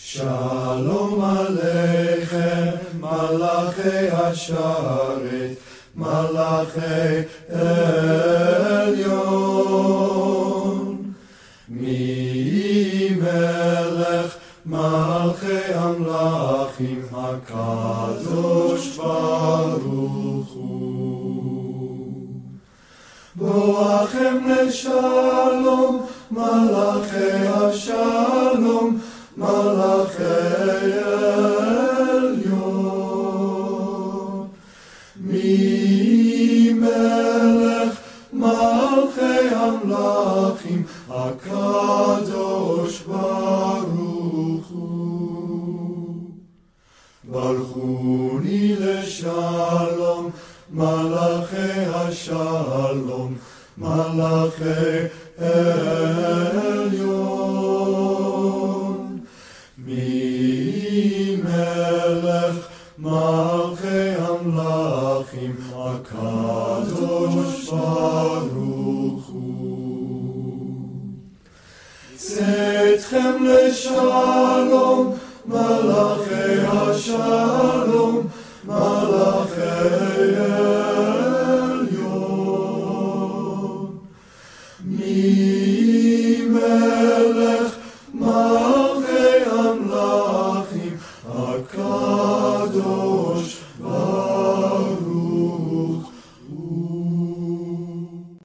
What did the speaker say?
שלום עליכם, מלאכי השרת, מלאכי עליון. מי מלך מלכי המלכים, הקדוש ברוך הוא. בואכם לשלום, מלאכי השלום, מלאכי עליון. מי מלך מלכי המלכים, הקדוש ברוך הוא. ברכוני לשלום, מלאכי השלום, מלאכי עליון. מי מלך מלכי המלכים, הקדוש ברוך הוא. צאתכם לשלום, מלאכי השלום,